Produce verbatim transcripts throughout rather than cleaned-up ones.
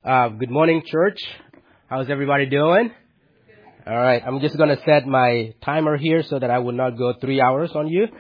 Uh, good morning, church. How's everybody doing? All right. I'm just going to set my timer here so that I will not go three hours on you.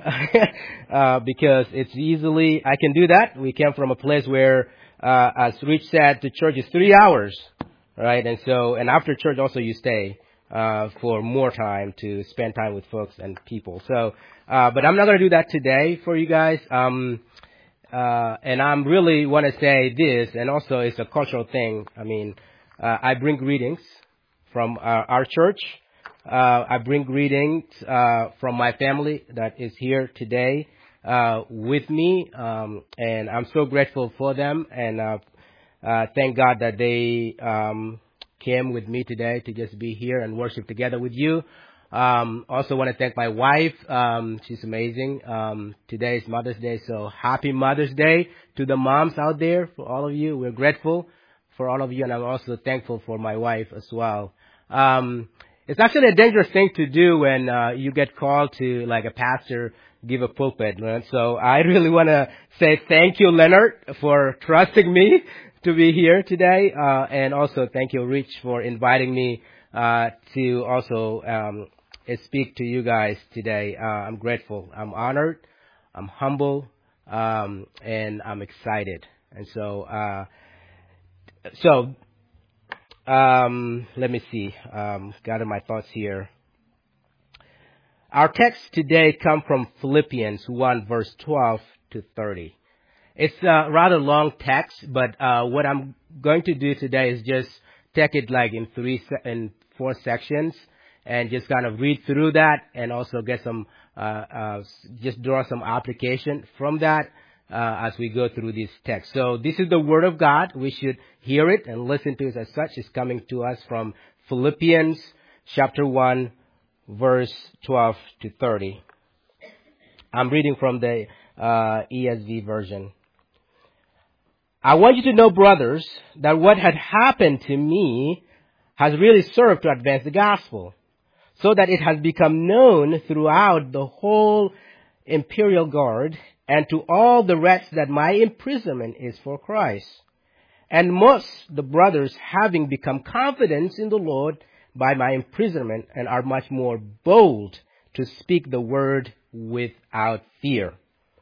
uh, because it's easily, I can do that. We came from a place where, uh, as Rich said, the church is three hours. Right. And so, and after church also you stay, uh, for more time to spend time with folks and people. So, uh, but I'm not going to do that today for you guys. Um, Uh, and I'm really want to say this, and also it's a cultural thing. I mean, uh, I bring greetings from uh, our church. Uh, I bring greetings uh, from my family that is here today uh, with me, um, and I'm so grateful for them. And uh, uh, thank God that they um, came with me today to just be here and worship together with you. Um, also want to thank my wife. Um, she's amazing. Um, today is Mother's Day, so happy Mother's Day to the moms out there, for all of you. We're grateful for all of you, and I'm also thankful for my wife as well. Um, it's actually a dangerous thing to do when, uh, you get called to, like, a pastor give a pulpit, right? So I really want to say thank you, Leonard, for trusting me to be here today. Uh, and also thank you, Rich, for inviting me, uh, to also, um, speak to you guys today. Uh, I'm grateful. I'm honored. I'm humble. Um, and I'm excited. And so, uh, so, um, let me see. Um, gather my thoughts here. Our text today come from Philippians one verse twelve to thirty. It's a rather long text, but, uh, what I'm going to do today is just take it like in three, se- in four sections. And just kind of read through that and also get some, uh, uh, just draw some application from that, uh, as we go through this text. So this is the Word of God. We should hear it and listen to it as such. It's coming to us from Philippians chapter one, verse twelve to thirty. I'm reading from the, uh, E S V version. I want you to know, brothers, that what had happened to me has really served to advance the gospel, so that it has become known throughout the whole imperial guard and to all the rest that my imprisonment is for Christ. And most the brothers, having become confident in the Lord by my imprisonment, and are much more bold to speak the word without fear.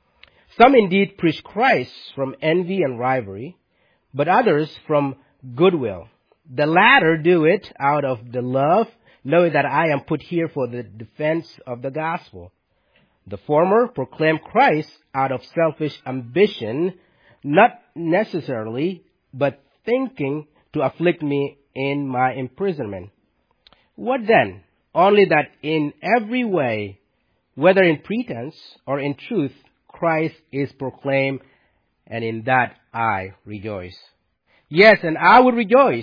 Some indeed preach Christ from envy and rivalry, but others from goodwill. The latter do it out of the love, knowing that I am put here for the defense of the gospel. The former proclaim Christ out of selfish ambition, not necessarily, but thinking to afflict me in my imprisonment. What then? Only that in every way, whether in pretense or in truth, Christ is proclaimed, and in that I rejoice. Yes, and I will rejoice,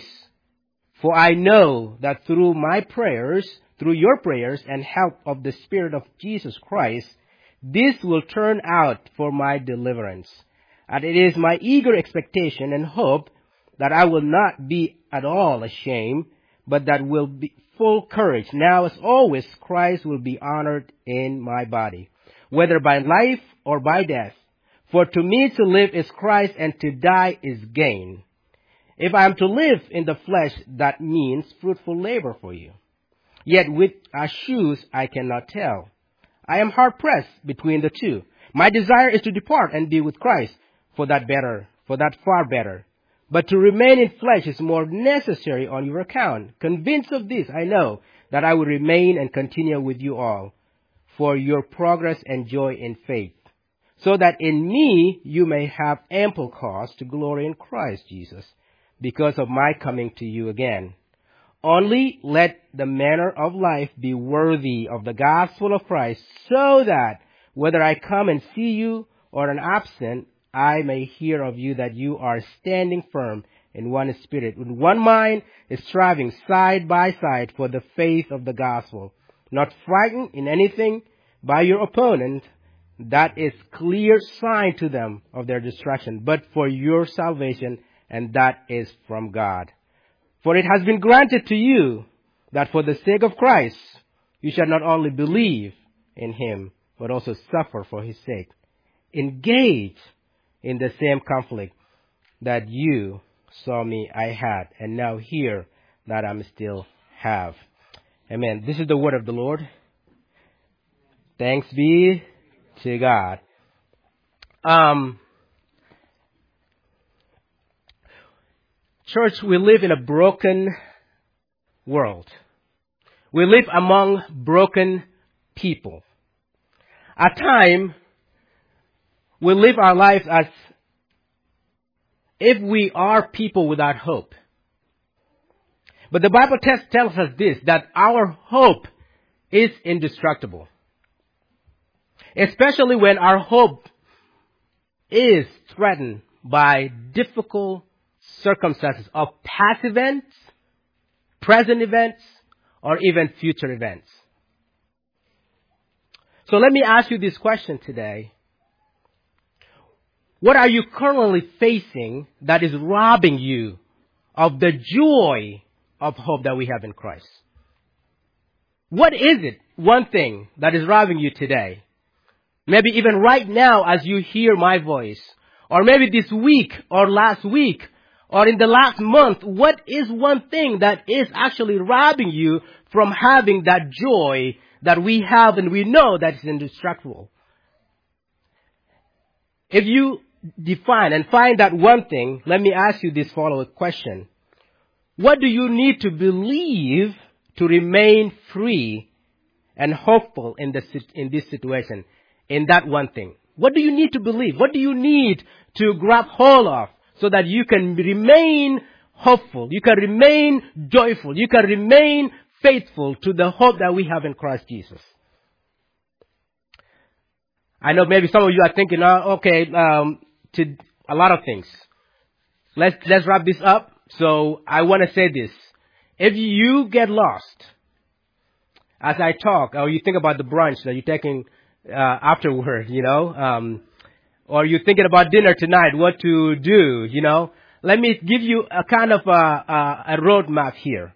for I know that through my prayers, through your prayers and help of the Spirit of Jesus Christ, this will turn out for my deliverance. And it is my eager expectation and hope that I will not be at all ashamed, but that will be full courage. Now, as always, Christ will be honored in my body, whether by life or by death. For to me to live is Christ, and to die is gain. If I am to live in the flesh, that means fruitful labor for you. Yet with our shoes I cannot tell. I am hard pressed between the two. My desire is to depart and be with Christ, for that better, for that far better. But to remain in flesh is more necessary on your account. Convinced of this, I know that I will remain and continue with you all, for your progress and joy in faith, so that in me you may have ample cause to glory in Christ Jesus, because of my coming to you again. Only let the manner of life be worthy of the gospel of Christ, so that whether I come and see you or am absent, I may hear of you that you are standing firm in one spirit, with one mind, striving side by side for the faith of the gospel, not frightened in anything by your opponent. That is clear sign to them of their destruction, but for your salvation, and that is from God. For it has been granted to you that for the sake of Christ, you shall not only believe in him, but also suffer for his sake. Engage in the same conflict that you saw me, I had, and now here that I'm still have. Amen. This is the word of the Lord. Thanks be to God. Um, church, we live in a broken world. We live among broken people. At times, we live our lives as if we are people without hope. But the Bible t- tells us this, that our hope is indestructible. Especially when our hope is threatened by difficult circumstances of past events, present events, or even future events. So let me ask you this question today. What are you currently facing that is robbing you of the joy of hope that we have in Christ? What is it, one thing, that is robbing you today? Maybe even right now as you hear my voice, or maybe this week or last week, or in the last month, what is one thing that is actually robbing you from having that joy that we have and we know that is indestructible? If you define and find that one thing, let me ask you this following question. What do you need to believe to remain free and hopeful in, the, in this situation, in that one thing? What do you need to believe? What do you need to grab hold of so that you can remain hopeful, you can remain joyful, you can remain faithful to the hope that we have in Christ Jesus? I know maybe some of you are thinking, oh, okay, um, to a lot of things. Let's, let's wrap this up. So I want to say this. If you get lost as I talk, or you think about the brunch that you're taking uh, afterward, you know, um, or you're thinking about dinner tonight, what to do, you know, let me give you a kind of a, a, a roadmap here.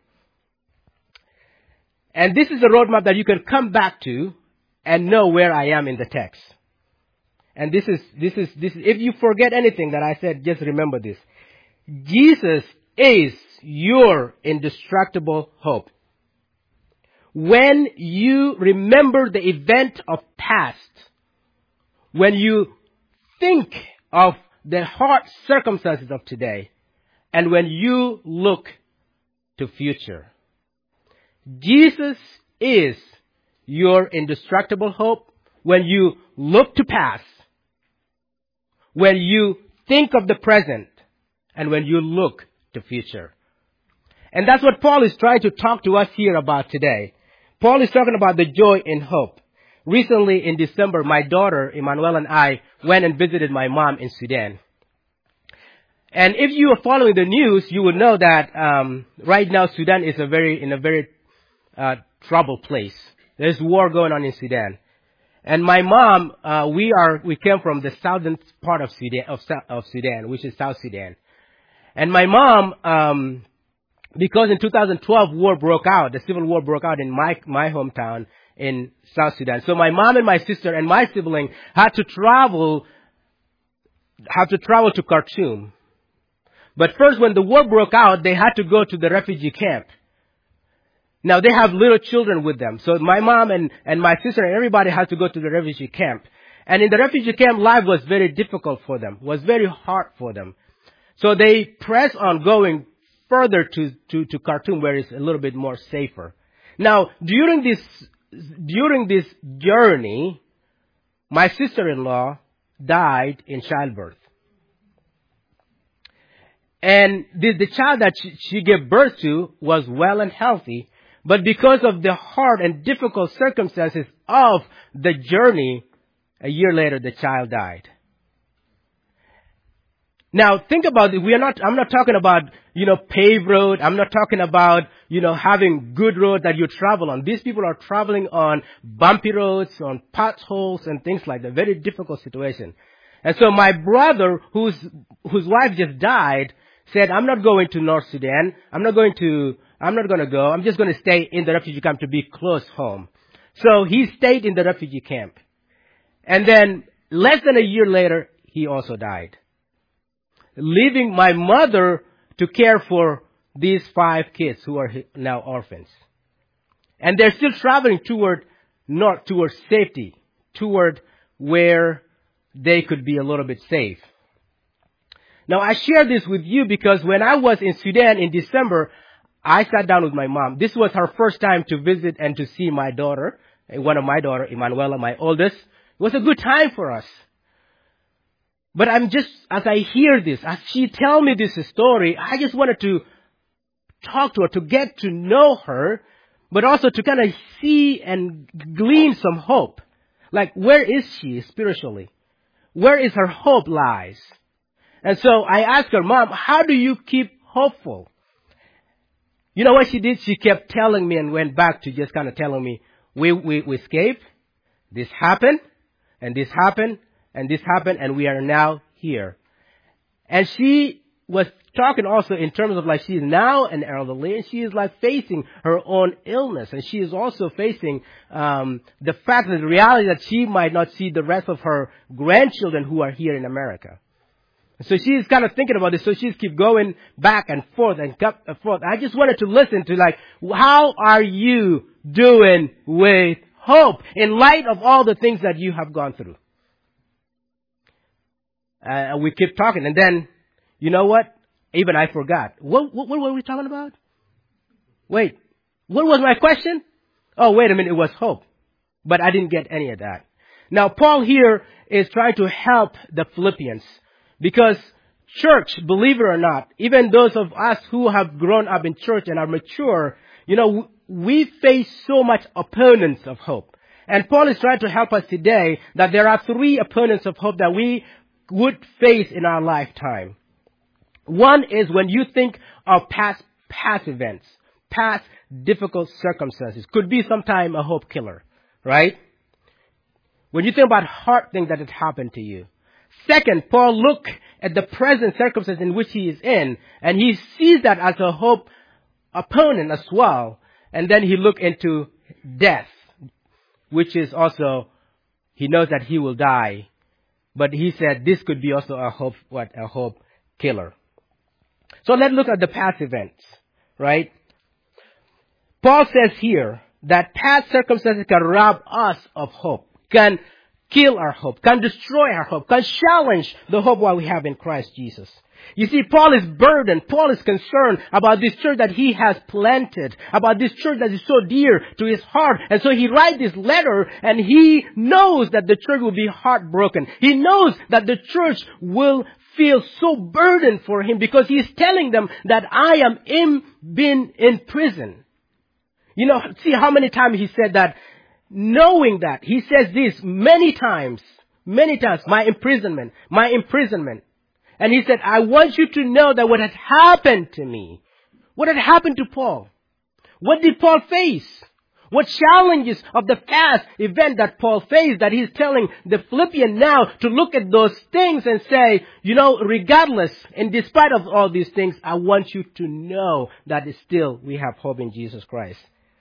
And this is a roadmap that you can come back to and know where I am in the text. And this is, this is, this, if you forget anything that I said, just remember this. Jesus is your indestructible hope. When you remember the event of past, when you think of the hard circumstances of today, and when you look to future, Jesus is your indestructible hope. When you look to past, when you think of the present, and when you look to future. And that's what Paul is trying to talk to us here about today. Paul is talking about the joy in hope. Recently in December, my daughter, Emmanuel, and I went and visited my mom in Sudan. And if you are following the news, you would know that um, right now Sudan is a very in a very uh, troubled place. There's war going on in Sudan. And my mom, uh, we are we came from the southern part of Sudan, of, of Sudan, which is South Sudan. And my mom, um, because in two thousand twelve war broke out, the civil war broke out in my my hometown in South Sudan. So my mom and my sister and my sibling had to travel, had to travel to Khartoum. But first, when the war broke out, they had to go to the refugee camp. Now, they have little children with them. So my mom and, and my sister and everybody had to go to the refugee camp. And in the refugee camp, life was very difficult for them, was very hard for them. So they pressed on going further to, to, to Khartoum, where it's a little bit more safer. Now, during this, during this journey, my sister-in-law died in childbirth. And the, the child that she, she gave birth to was well and healthy, but because of the hard and difficult circumstances of the journey, a year later the child died. Now think about it. We are not, I'm not talking about, you know, paved road. I'm not talking about, you know, having good road that you travel on. These people are traveling on bumpy roads, on potholes and things like that. Very difficult situation. And so my brother, whose, whose wife just died, said, I'm not going to North Sudan. I'm not going to, I'm not going to go. I'm just going to stay in the refugee camp to be close home. So he stayed in the refugee camp. And then less than a year later, he also died, leaving my mother to care for these five kids who are now orphans. And they're still traveling toward north, toward safety, toward where they could be a little bit safe. Now, I share this with you because when I was in Sudan in December, I sat down with my mom. This was her first time to visit and to see my daughter, one of my daughter, Emanuela, my oldest. It was a good time for us. But I'm just, as I hear this, as she tell me this story, I just wanted to talk to her, to get to know her, but also to kind of see and glean some hope. Like, where is she spiritually? Where is her hope lies? And so I asked her, Mom, how do you keep hopeful? You know what she did? She kept telling me and went back to just kind of telling me, we, we, we escaped, this happened, and this happened, and this happened, and we are now here. And she was talking also in terms of like she is now an elderly, and she is like facing her own illness, and she is also facing um, the fact that the reality that she might not see the rest of her grandchildren who are here in America. So she's kind of thinking about this, so she's keep going back and forth and forth. I just wanted to listen to like, how are you doing with hope in light of all the things that you have gone through? Uh, we keep talking, and then, you know what? Even I forgot. What, what, what were we talking about? Wait, what was my question? Oh, wait a minute, it was hope. But I didn't get any of that. Now, Paul here is trying to help the Philippians. Because church, believe it or not, even those of us who have grown up in church and are mature, you know, we face so much opponents of hope. And Paul is trying to help us today that there are three opponents of hope that we would face in our lifetime. One is when you think of past, past events, past difficult circumstances. Could be sometime a hope killer, right? When you think about hard things that have happened to you. Second, Paul looked at the present circumstance in which he is in, and he sees that as a hope opponent as well. And then he looked into death, which is also, he knows that he will die. But he said this could be also a hope, what, a hope killer. So let's look at the past events, right? Paul says here that past circumstances can rob us of hope, can kill our hope, can destroy our hope, can challenge the hope what we have in Christ Jesus. You see, Paul is burdened. Paul is concerned about this church that he has planted, about this church that is so dear to his heart. And so he writes this letter, and he knows that the church will be heartbroken. He knows that the church will feel so burdened for him because he is telling them that I am in, been in prison. You know, see how many times he said that. Knowing that, he says this many times, many times, my imprisonment, my imprisonment. And he said, I want you to know that what had happened to me, what had happened to Paul, what did Paul face? What challenges of the past event that Paul faced that he's telling the Philippians now to look at those things and say, you know, regardless and despite of all these things, I want you to know that still we have hope in Jesus Christ.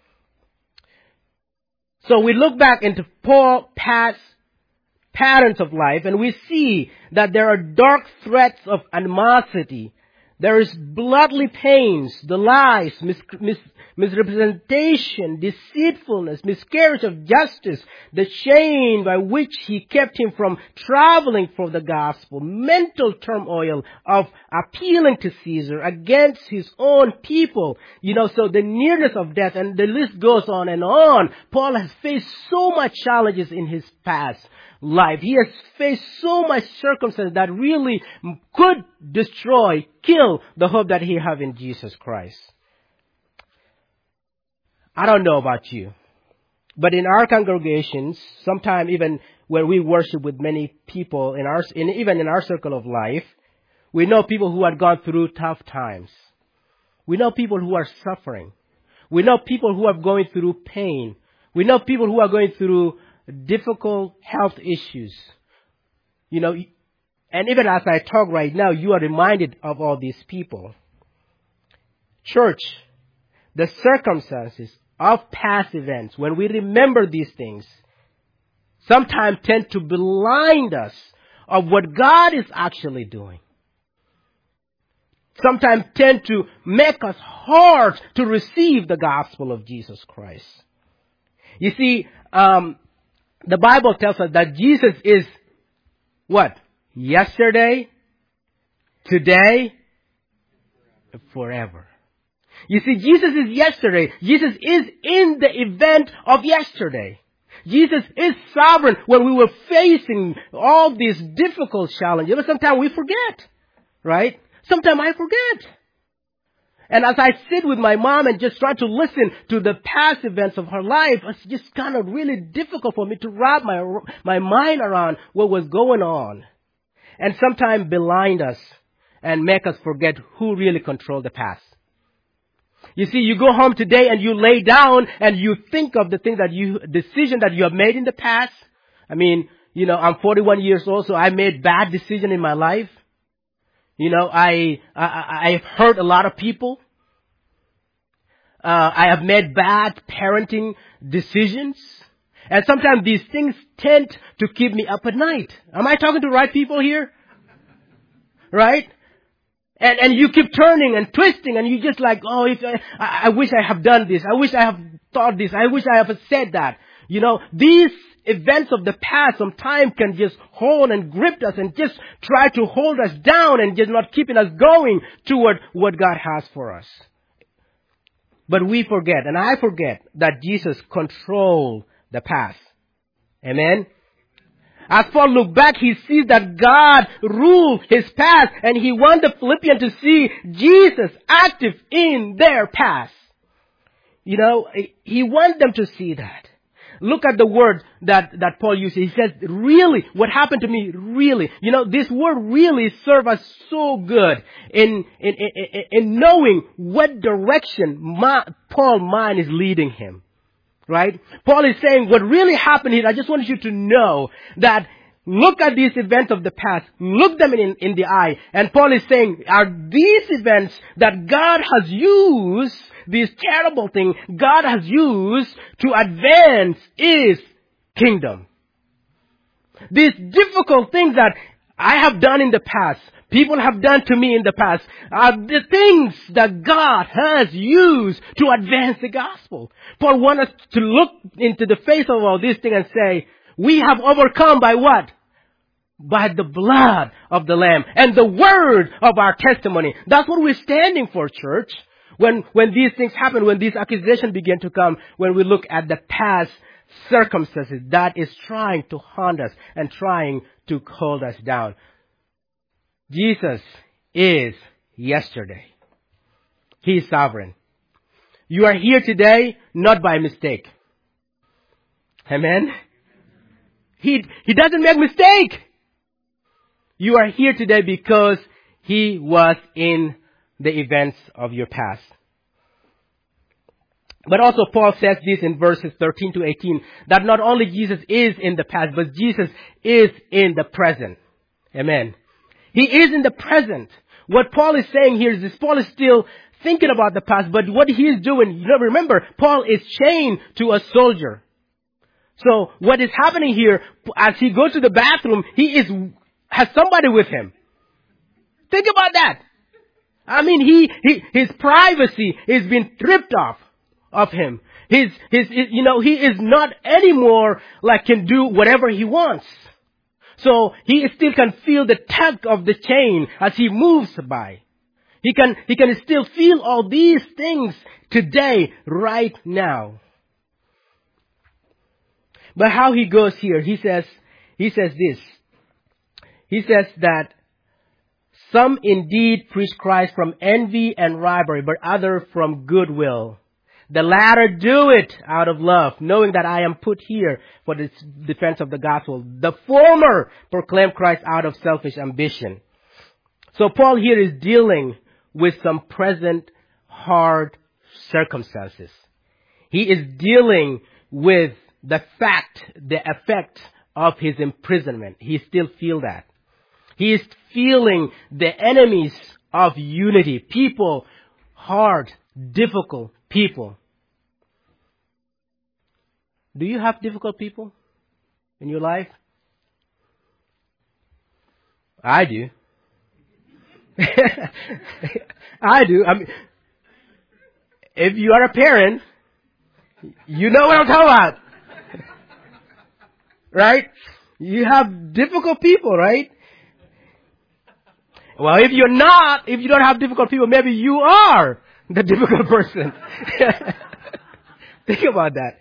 So we look back into Paul's past patterns of life, and we see that there are dark threats of animosity. There is bloodly pains, the lies, mis- mis- misrepresentation, deceitfulness, miscarriage of justice, the chain by which he kept him from traveling for the gospel, mental turmoil of appealing to Caesar against his own people. You know, so the nearness of death, and the list goes on and on. Paul has faced so much challenges in his past life. He has faced so much circumstance that really could destroy, kill the hope that he have in Jesus Christ. I don't know about you, but in our congregations, sometimes even where we worship with many people in our, in, even in our circle of life, we know people who have gone through tough times. We know people who are suffering. We know people who are going through pain. We know people who are going through difficult health issues. You know, and even as I talk right now, you are reminded of all these people. Church, the circumstances of past events, when we remember these things, sometimes tend to blind us of what God is actually doing. sometimes tend to make us hard to receive the gospel of Jesus Christ. You see, um, the Bible tells us that Jesus is what? Yesterday, today, and forever. You see, Jesus is yesterday. Jesus is in the event of yesterday. Jesus is sovereign when we were facing all these difficult challenges. But sometimes we forget, right? Sometimes I forget. And as I sit with my mom and just try to listen to the past events of her life, it's just kind of really difficult for me to wrap my, my mind around what was going on. And sometimes blind us and make us forget who really controlled the past. You see, you go home today and you lay down and you think of the things that you, decision that you have made in the past. I mean, you know, I'm forty-one years old, so I made bad decisions in my life. You know, I, I, I've hurt a lot of people. Uh, I have made bad parenting decisions. And sometimes these things tend to keep me up at night. Am I talking to the right people here? Right? And, and you keep turning and twisting and you just like, oh, if I, I wish I have done this. I wish I have thought this. I wish I have said that. You know, these events of the past sometimes can just hold and grip us and just try to hold us down and just not keeping us going toward what God has for us. But we forget, and I forget, that Jesus controlled the past. Amen? As Paul looked back, he sees that God ruled his past, and he wants the Philippians to see Jesus active in their past. You know, he wants them to see that. Look at the word that, that Paul uses. He says, really, what happened to me, really. You know, this word really serves us so good in, in, in, in knowing what direction my, Paul's mind is leading him. Right? Paul is saying what really happened here, I just want you to know that look at these events of the past. Look them in, in the eye. And Paul is saying, are these events that God has used, these terrible things God has used to advance His kingdom? These difficult things that I have done in the past, people have done to me in the past, are the things that God has used to advance the gospel. Paul wants us to look into the face of all these things and say, we have overcome by what? By the blood of the Lamb and the word of our testimony. That's what we're standing for, church. When, when these things happen, when these accusations begin to come, when we look at the past circumstances that is trying to haunt us and trying to hold us down. Jesus is yesterday. He is sovereign. You are here today not by mistake. Amen? He, he doesn't make mistake. You are here today because He was in the events of your past. But also Paul says this in verses thirteen to eighteen, that not only Jesus is in the past, but Jesus is in the present. Amen. He is in the present. What Paul is saying here is this: Paul is still thinking about the past, but what he is doing, you know, remember, Paul is chained to a soldier. So what is happening here, as he goes to the bathroom, he is has somebody with him. Think about that. I mean, he, he his privacy is being stripped off of him. His, his, his, you know, he is not anymore like can do whatever he wants. So he still can feel the tug of the chain as he moves by. He can, he can still feel all these things today, right now. But how he goes here, he says, he says this. He says that some indeed preach Christ from envy and rivalry, but others from goodwill. The latter do it out of love, knowing that I am put here for the defense of the gospel. The former proclaim Christ out of selfish ambition. So Paul here is dealing with some present hard circumstances. He is dealing with the fact, the effect of his imprisonment. He still feels that. He is feeling the enemies of unity. People, hard, difficult people. Do you have difficult people in your life? I do. I do. I mean, if you are a parent, you know what I'm talking about. Right? You have difficult people, right? Well, if you're not, if you don't have difficult people, maybe you are the difficult person. Think about that.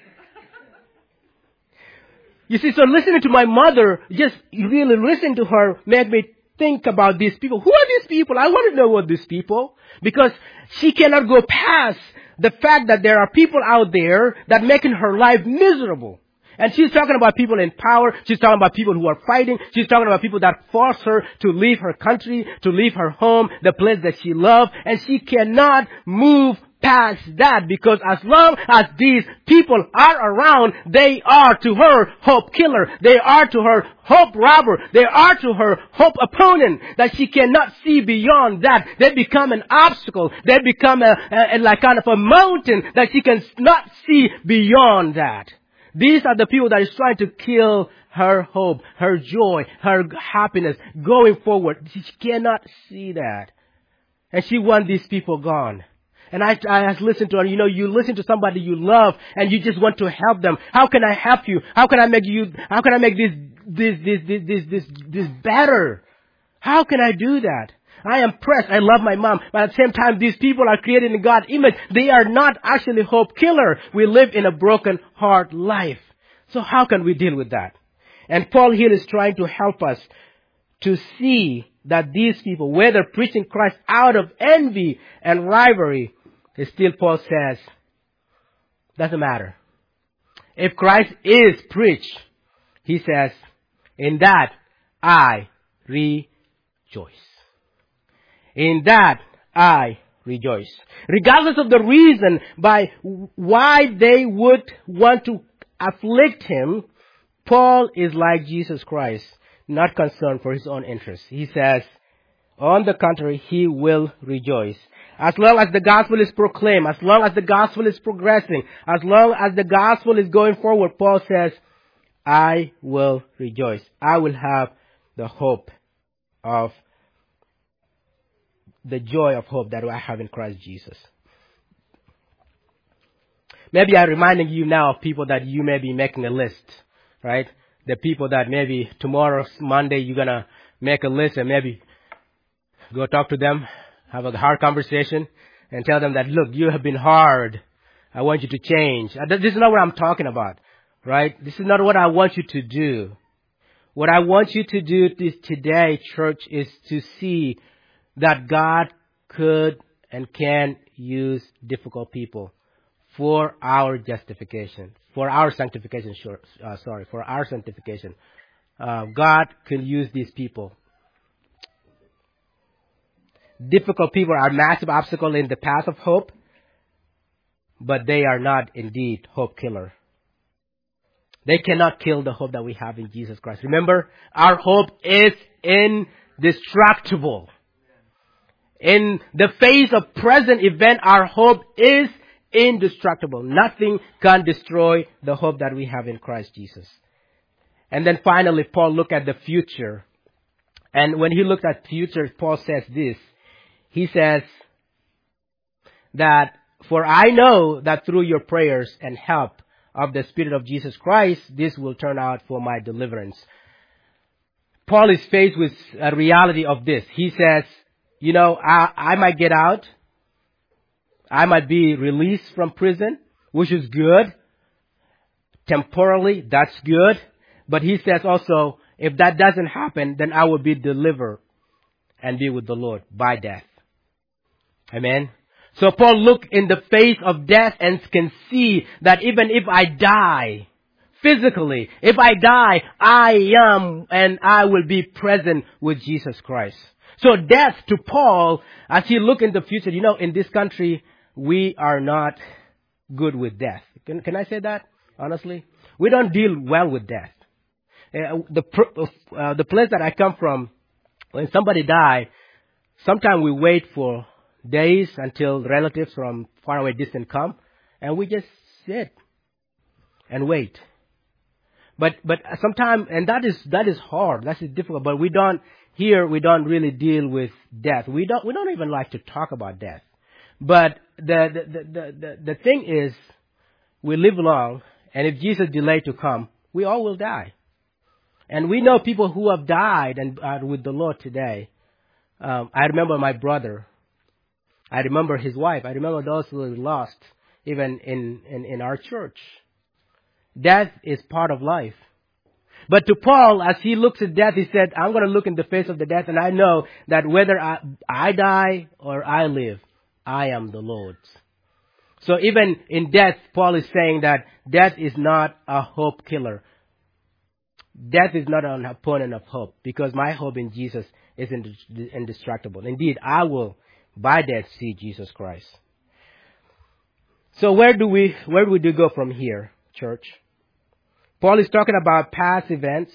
You see, so listening to my mother, just really listening to her made me think about these people. Who are these people? I want to know what these people. Because she cannot go past the fact that there are people out there that making her life miserable. And she's talking about people in power. She's talking about people who are fighting. She's talking about people that force her to leave her country, to leave her home, the place that she loved. And she cannot move past that, because as long as these people are around, they are to her hope killer. They are to her hope robber. They are to her hope opponent, that she cannot see beyond that. They become an obstacle. They become a, a, a like kind of a mountain that she can not see beyond that. These are the people that is trying to kill her hope, her joy, her happiness going forward. She cannot see that. And she wants these people gone. And I, I have listened to her. You know, you listen to somebody you love and you just want to help them. How can I help you? How can I make you, how can I make this, this, this, this, this, this, this better? How can I do that? I am pressed. I love my mom. But at the same time, these people are created in God's image. They are not actually hope killer. We live in a broken heart life. So how can we deal with that? And Paul here is trying to help us to see that these people, whether preaching Christ out of envy and rivalry, still Paul says, doesn't matter. If Christ is preached, he says, in that I rejoice. In that I rejoice. Regardless of the reason by why they would want to afflict him, Paul is like Jesus Christ, not concerned for his own interests. He says, on the contrary, he will rejoice. As long as the gospel is proclaimed, as long as the gospel is progressing, as long as the gospel is going forward, Paul says, I will rejoice. I will have the hope of, the joy of hope that I have in Christ Jesus. Maybe I'm reminding you now of people that you may be making a list, right? The people that maybe tomorrow, Monday, you're going to make a list and maybe go talk to them, have a hard conversation, and tell them that, look, you have been hard. I want you to change. This is not what I'm talking about, right? This is not what I want you to do. What I want you to do this today, church, is to see that God could and can use difficult people for our justification, for our sanctification, sure, uh, sorry, for our sanctification. Uh, God can use these people. Difficult people are a massive obstacle in the path of hope, but they are not indeed hope killer. They cannot kill the hope that we have in Jesus Christ. Remember, our hope is indestructible. In the face of present event, our hope is indestructible. Nothing can destroy the hope that we have in Christ Jesus. And then finally, Paul looked at the future. And when he looked at future, Paul says this. He says that, for I know that through your prayers and help of the Spirit of Jesus Christ, this will turn out for my deliverance. Paul is faced with a reality of this. He says, you know, I, I might get out. I might be released from prison, which is good. Temporarily, that's good. But he says also, if that doesn't happen, then I will be delivered and be with the Lord by death. Amen. So Paul looked in the face of death and can see that even if I die physically, if I die, I am and I will be present with Jesus Christ. So death to Paul, as he looked in the future, you know, in this country, we are not good with death. Can, can I say that, honestly? We don't deal well with death. Uh, the, uh, the place that I come from, when somebody dies, sometimes we wait for days until relatives from far away distance come, and we just sit and wait. But but sometimes, and that is that is hard, that is difficult. But we don't here we don't really deal with death. We don't, we don't even like to talk about death. But the, the, the, the, the, the thing is, we live long, and if Jesus delayed to come, we all will die. And we know people who have died and are with the Lord today. Um, I remember my brother. I remember his wife. I remember those who were lost, even in, in, in our church. Death is part of life. But to Paul, as he looks at death, he said, I'm going to look in the face of the death, and I know that whether I, I die or I live, I am the Lord's. So even in death, Paul is saying that death is not a hope killer. Death is not an opponent of hope, because my hope in Jesus is indestructible. Indeed, I will, by death, see Jesus Christ. So where do we, where would we go from here, church? Paul is talking about past events.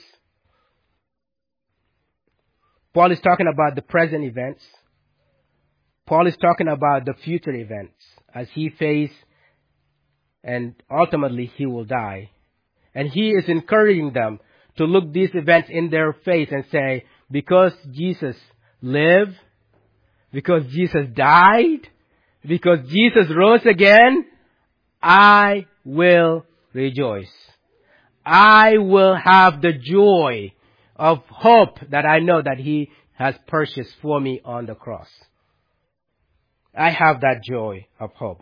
Paul is talking about the present events. Paul is talking about the future events as he faces, and ultimately he will die. And he is encouraging them to look these events in their face and say, because Jesus lived, because Jesus died, because Jesus rose again, I will rejoice. I will have the joy of hope that I know that He has purchased for me on the cross. I have that joy of hope.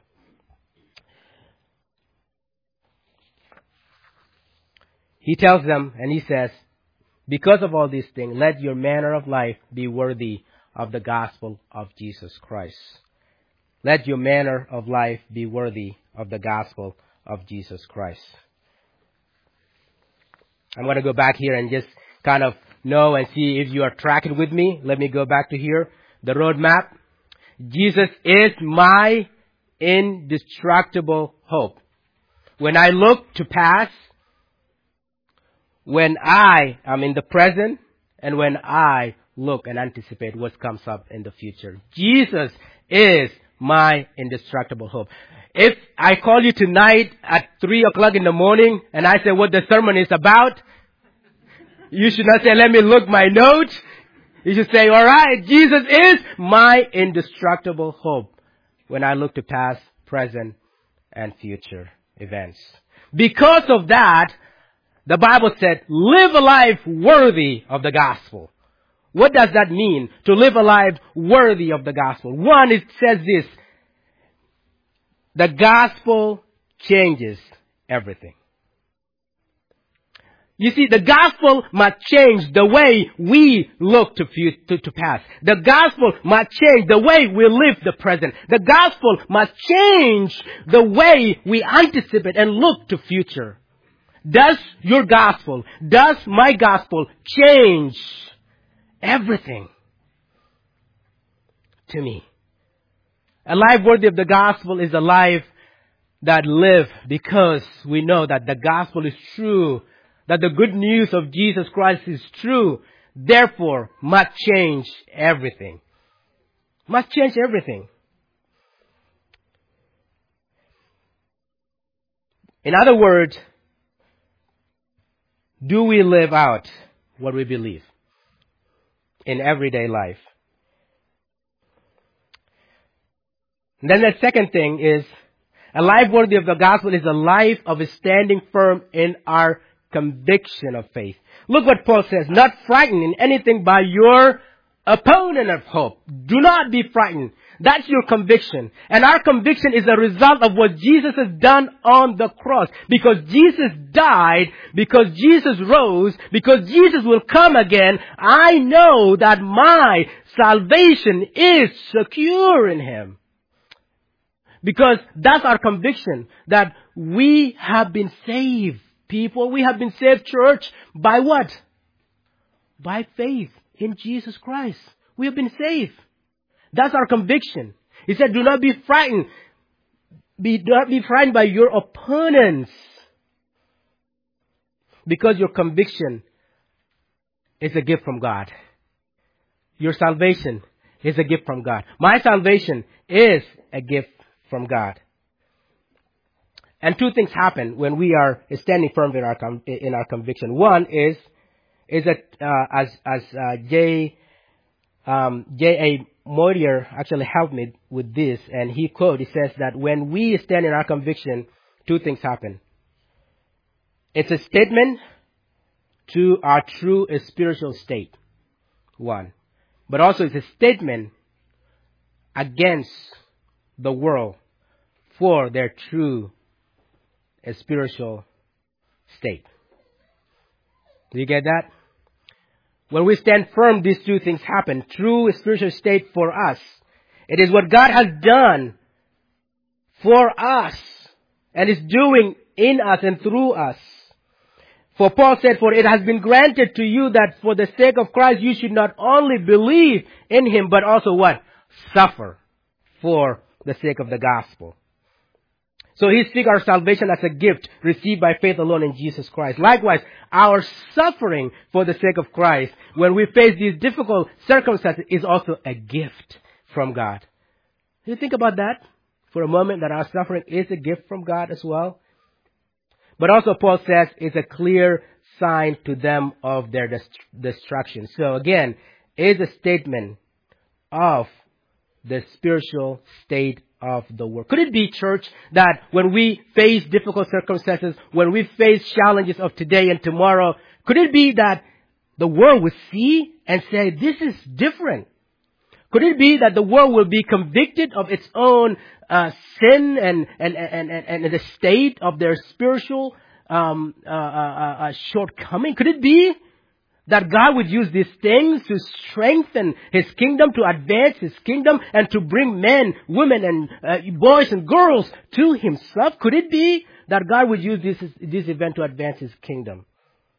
He tells them, and he says, because of all these things, let your manner of life be worthy of the gospel of Jesus Christ. Let your manner of life be worthy of the gospel of Jesus Christ. I'm going to go back here and just kind of know and see if you are tracking with me. Let me go back to here. The roadmap. Jesus is my indestructible hope. When I look to past, when I am in the present, and when I look and anticipate what comes up in the future. Jesus is my indestructible hope. If I call you tonight at three o'clock in the morning and I say what the sermon is about, you should not say, let me look my notes. You should say, all right, Jesus is my indestructible hope when I look to past, present, and future events. Because of that, the Bible said, live a life worthy of the gospel. What does that mean, to live a life worthy of the gospel? One, it says this, the gospel changes everything. You see, the gospel must change the way we look to, to, to past. The gospel must change the way we live the present. The gospel must change the way we anticipate and look to future. Does your gospel, does my gospel change everything to me? A life worthy of the gospel is a life that lives because we know that the gospel is true, that the good news of Jesus Christ is true, therefore must change everything. Must change everything. In other words, do we live out what we believe in everyday life? And then the second thing is, a life worthy of the gospel is a life of standing firm in our conviction of faith. Look what Paul says, not frightened in anything by your opponent of hope. Do not be frightened. That's your conviction. And our conviction is a result of what Jesus has done on the cross. Because Jesus died, because Jesus rose, because Jesus will come again, I know that my salvation is secure in Him. Because that's our conviction, that we have been saved, people. We have been saved, church, by what? By faith in Jesus Christ. We have been saved. That's our conviction. He said, do not be frightened. Be, do not be frightened by your opponents. Because your conviction is a gift from God. Your salvation is a gift from God. My salvation is a gift from God. And two things happen when we are standing firm in our in our conviction. One is is that uh, as as uh, J um, J A Moyer actually helped me with this, and he quote, he says that when we stand in our conviction, two things happen. It's a statement to our true spiritual state, one. But also it's a statement against the world for their true spiritual state. Do you get that? When we stand firm, these two things happen. True spiritual state for us. It is what God has done for us and is doing in us and through us. For Paul said, for it has been granted to you that for the sake of Christ you should not only believe in Him, but also what? Suffer for the sake of the gospel. So He speaks our salvation as a gift received by faith alone in Jesus Christ. Likewise, our suffering for the sake of Christ when we face these difficult circumstances is also a gift from God. Do you think about that for a moment, that our suffering is a gift from God as well? But also Paul says it's a clear sign to them of their dest- destruction. So again, it's a statement of the spiritual state of the world. Could it be, church, that when we face difficult circumstances, when we face challenges of today and tomorrow, could it be that the world will see and say, this is different? Could it be that the world will be convicted of its own uh, sin and, and, and, and, and the state of their spiritual um, uh, uh, uh, shortcoming? Could it be that God would use these things to strengthen His kingdom, to advance His kingdom, and to bring men, women, and uh, boys and girls to Himself? Could it be that God would use this, this event to advance His kingdom?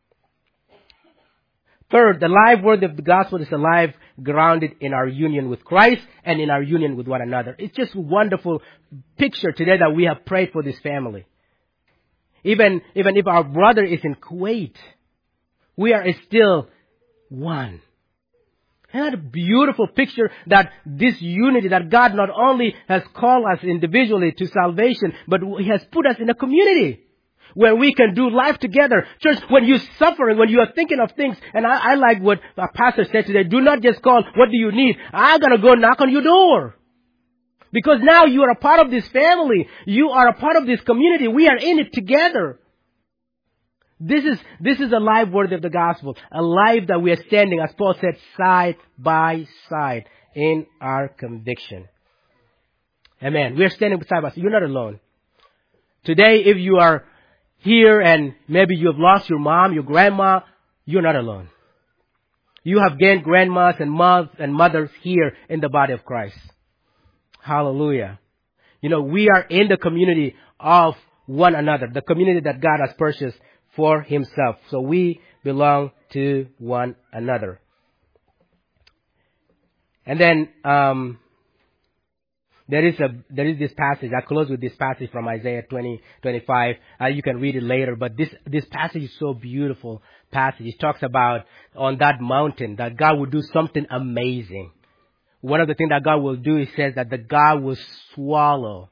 Third, the life word of the gospel is a life grounded in our union with Christ and in our union with one another. It's just a wonderful picture today that we have prayed for this family. Even, even if our brother is in Kuwait, we are still one. Isn't that a beautiful picture, that this unity, that God not only has called us individually to salvation, but He has put us in a community where we can do life together. Church, when you're suffering, when you are thinking of things, and I, I like what our pastor said today, do not just call, what do you need? I'm going to go knock on your door. Because now you are a part of this family. You are a part of this community. We are in it together. This is, this is a life word of the gospel. A life that we are standing, as Paul said, side by side in our conviction. Amen. We are standing side by side. You're not alone. Today, if you are here and maybe you have lost your mom, your grandma, you're not alone. You have gained grandmas and moms and mothers here in the body of Christ. Hallelujah. You know, we are in the community of one another, the community that God has purchased for Himself. So we belong to one another. And then, um, There is a there is this passage. I close with this passage from Isaiah twenty twenty-five. Uh, you can read it later, but this this passage is so beautiful. Passage. It talks about on that mountain that God will do something amazing. One of the things that God will do, He says that the God will swallow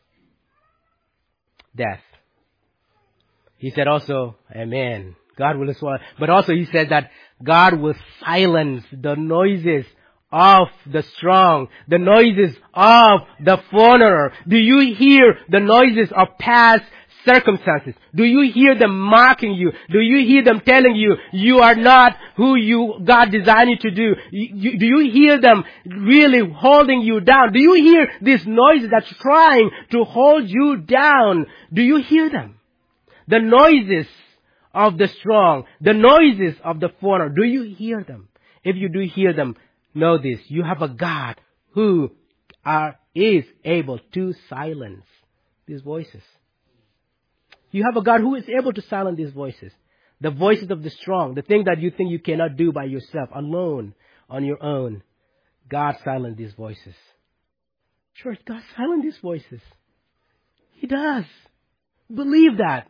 death. He said also, Amen. God will swallow. But also He said that God will silence the noises of the strong, the noises of the foreigner. Do you hear the noises of past circumstances? Do you hear them mocking you? Do you hear them telling you you are not who you God designed you to do? You, you, do you hear them really holding you down? Do you hear these noises that's trying to hold you down? Do you hear them? The noises of the strong, the noises of the foreigner. Do you hear them? If you do hear them, know this, you have a God who are, is able to silence these voices. You have a God who is able to silence these voices. The voices of the strong, the thing that you think you cannot do by yourself, alone, on your own. God silence these voices. Church, God silence these voices. He does. Believe that.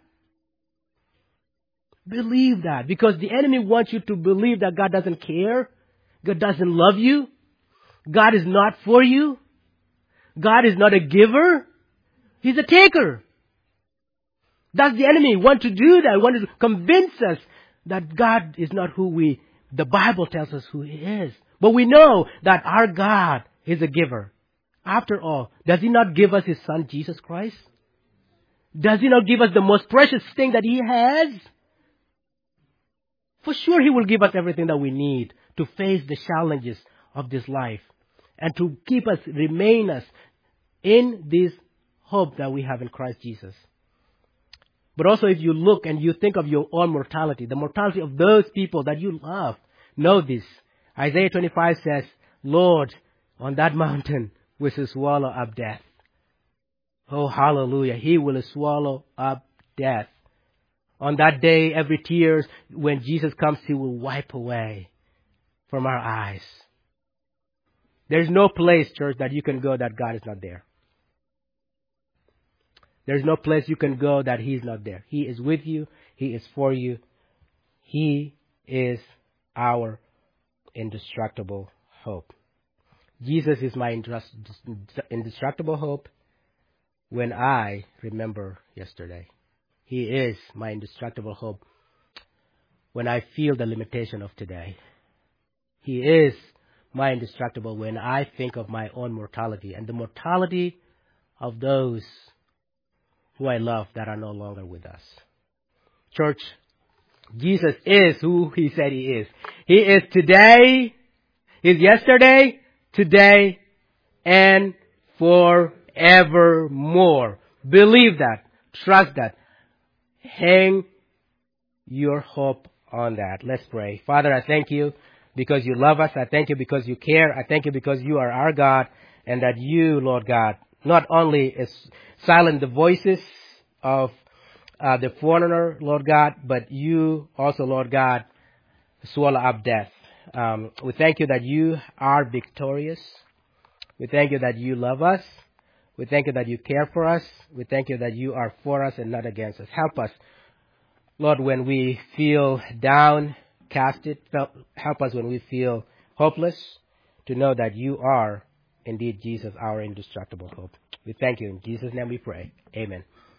Believe that. Because the enemy wants you to believe that God doesn't care. God doesn't love you. God is not for you. God is not a giver. He's a taker. That's the enemy. Want to do that. Want to convince us that God is not who we, the Bible tells us who He is. But we know that our God is a giver. After all, does He not give us His Son, Jesus Christ? Does He not give us the most precious thing that He has? For sure, He will give us everything that we need to face the challenges of this life and to keep us, remain us in this hope that we have in Christ Jesus. But also, if you look and you think of your own mortality, the mortality of those people that you love, know this. Isaiah twenty-five says, Lord, on that mountain will swallow up death. Oh, hallelujah. He will swallow up death. On that day, every tear, when Jesus comes, He will wipe away from our eyes. There's no place, church, that you can go that God is not there. There's no place you can go that He's not there. He is with you. He is for you. He is our indestructible hope. Jesus is my indestructible hope when I remember yesterday. He is my indestructible hope when I feel the limitation of today. He is my indestructible when I think of my own mortality and the mortality of those who I love that are no longer with us. Church, Jesus is who He said He is. He is today, He is yesterday, today, and forevermore. Believe that. Trust that. Hang your hope on that. Let's pray. Father, I thank You because You love us. I thank You because You care. I thank You because You are our God, and that You, Lord God, not only is silent the voices of uh, the foreigner, Lord God, but You also, Lord God, swallow up death. Um, we thank You that You are victorious. We thank You that You love us. We thank You that You care for us. We thank You that You are for us and not against us. Help us, Lord, when we feel downcasted. Help us when we feel hopeless to know that You are indeed, Jesus, our indestructible hope. We thank You. In Jesus' name we pray. Amen.